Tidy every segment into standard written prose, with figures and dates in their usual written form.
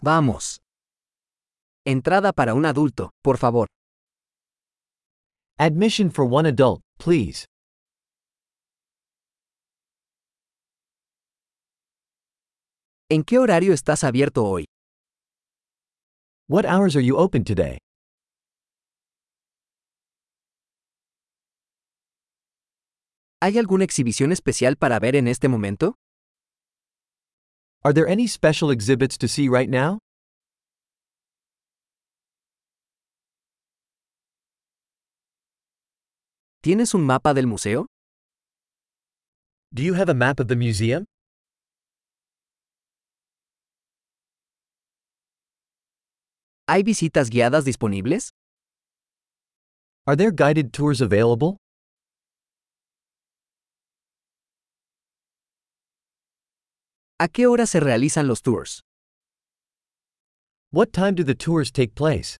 Vamos. Entrada para un adulto, por favor. Admission for one adult, please. ¿En qué horario estás abierto hoy? What hours are you open today? ¿Hay alguna exhibición especial para ver en este momento? Are there any special exhibits to see right now? ¿Tienes un mapa del museo? Do you have a map of the museum? ¿Hay visitas guiadas disponibles? Are there guided tours available? ¿A qué hora se realizan los tours? What time do the tours take place?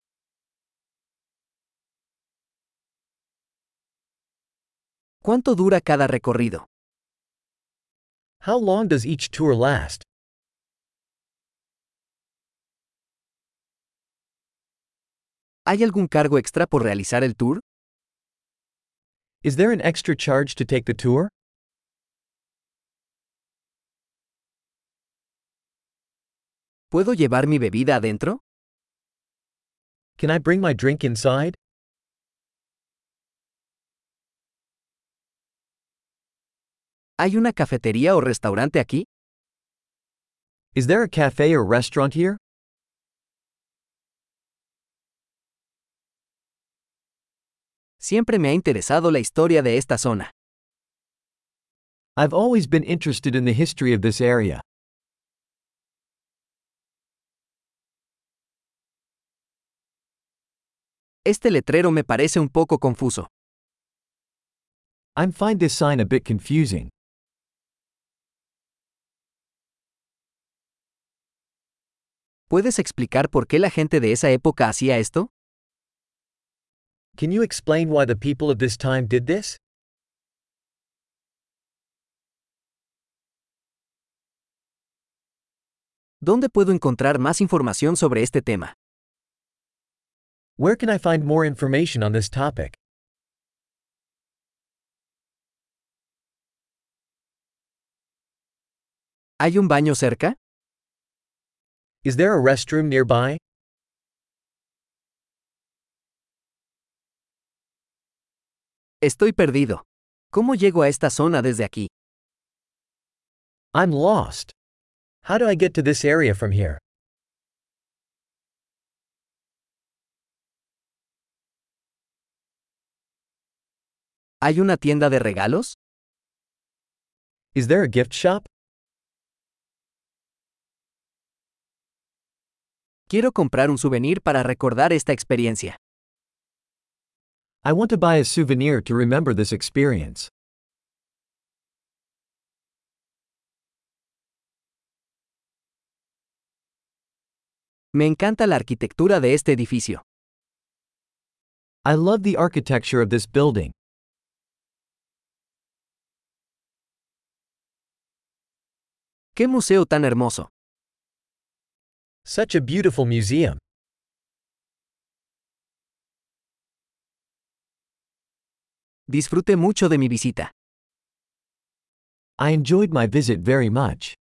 ¿Cuánto dura cada recorrido? How long does each tour last? ¿Hay algún cargo extra por realizar el tour? Is there an extra charge to take the tour? ¿Puedo llevar mi bebida adentro? Can I bring my drink inside? ¿Hay una cafetería o restaurante aquí? Is there a cafe or restaurant here? Siempre me ha interesado la historia de esta zona. I've always been interested in the history of this area. Este letrero me parece un poco confuso. I find this sign a bit confusing. ¿Puedes explicar por qué la gente de esa época hacía esto? Can you explain why the people of this time did this? ¿Dónde puedo encontrar más información sobre este tema? Where can I find more information on this topic? ¿Hay un baño cerca? Is there a restroom nearby? Estoy perdido. ¿Cómo llego a esta zona desde aquí? I'm lost. How do I get to this area from here? ¿Hay una tienda de regalos? Is there a gift shop? Quiero comprar un souvenir para recordar esta experiencia. I want to buy a souvenir to remember this experience. Me encanta la arquitectura de este edificio. I love the architecture of this building. ¡Qué museo tan hermoso! Such a beautiful museum. Disfruté mucho de mi visita. I enjoyed my visit very much.